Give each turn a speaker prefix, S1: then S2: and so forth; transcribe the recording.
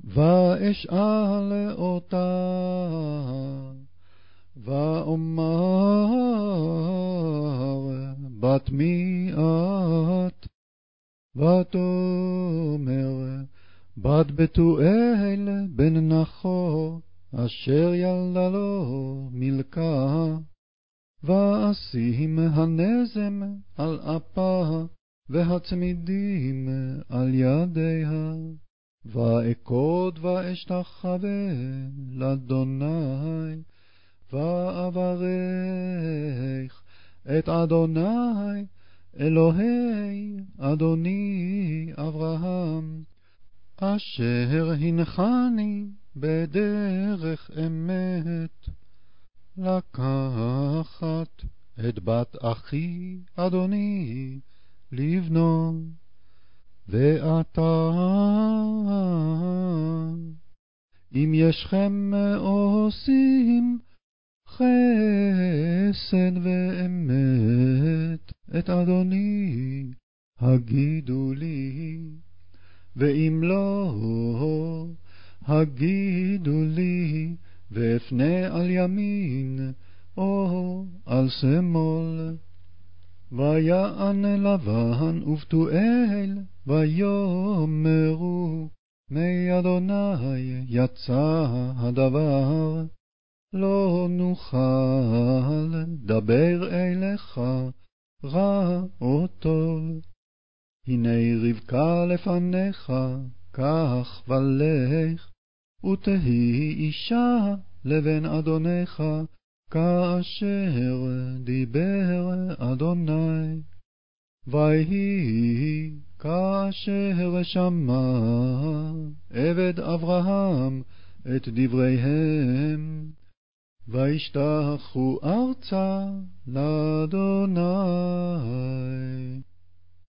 S1: ואשאל אותה ואומר בת מי את? ותאמר בת בתואל בן נחור אשר ילדה לו מלכה. ואשים הנזם על אפה והצמידים על ידיה, ואכוד ואשתחווה לאדוני, ואברך את אדוני אלוהי אדוני אברהם, אשר הנחני בדרך אמת, לקחת את בת אחי אדוני לבנו. ואתה אם ישכם עושים חסד ואמת את אדוני הגידו לי, ואם לא הגידו לי, ואפנה על ימין או על שמאל. ויען לבן ובתואל ויאמרו מאדוני יצא הדבר, לא נוכל דבר אליך רע או טוב. הנה רבקה לפניך, קח ולך, ותהי אישה לבן אדונך, כאשר דיבר אדוני. ויהי כאשר שמע עבד אברהם את דבריהם, וישתחו ארצה לאדוני.